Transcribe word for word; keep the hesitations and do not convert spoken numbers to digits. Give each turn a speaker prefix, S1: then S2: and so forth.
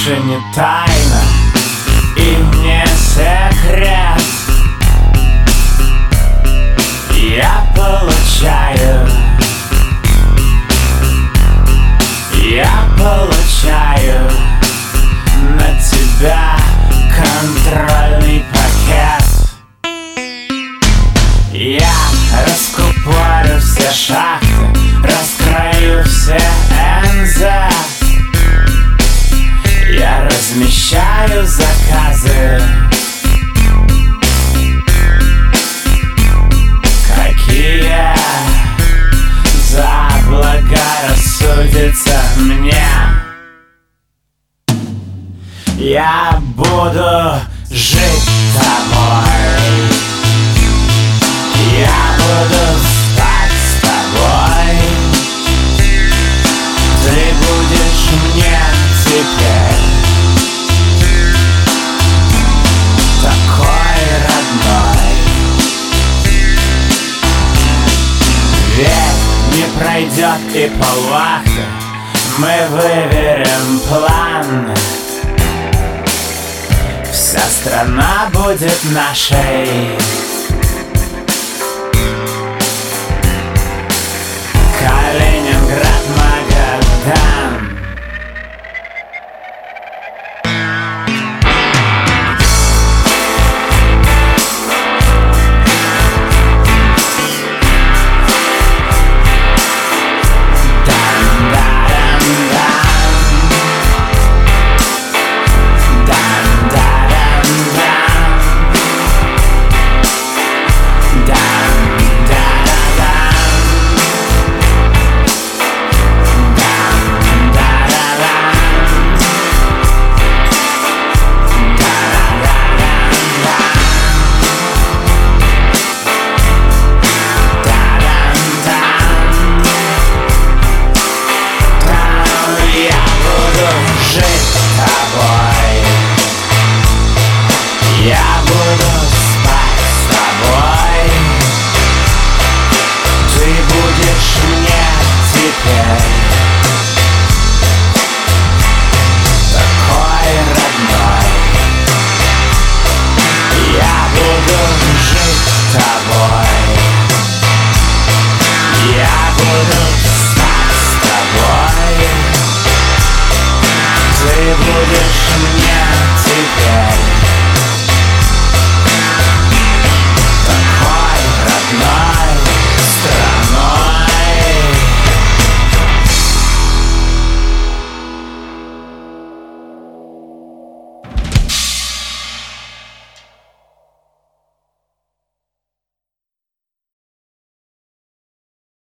S1: больше не тайна и не секрет. Я получаю, я получаю на тебя контрольный пакет. Я раскупорю все шахты, раскрою все эн зэ. Я размещаю заказы, какие заблагорассудится мне. Я буду жить тобой, я буду спать с тобой. Ты будешь мне теперь такой родной. Век не пройдет и полвахты, мы выверим план. Вся страна будет нашей. Калининград, Магадан. Я буду спать с тобой. Ты будешь мне теперь такой родной. Я буду жить с тобой. Я буду спать с тобой. Ты будешь